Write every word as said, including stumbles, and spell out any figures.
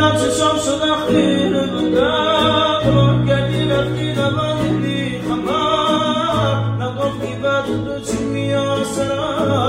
چشام شد خیره بودم گردی رفتی نبندی بی خبر نگفتی بعد تو چی میاسرم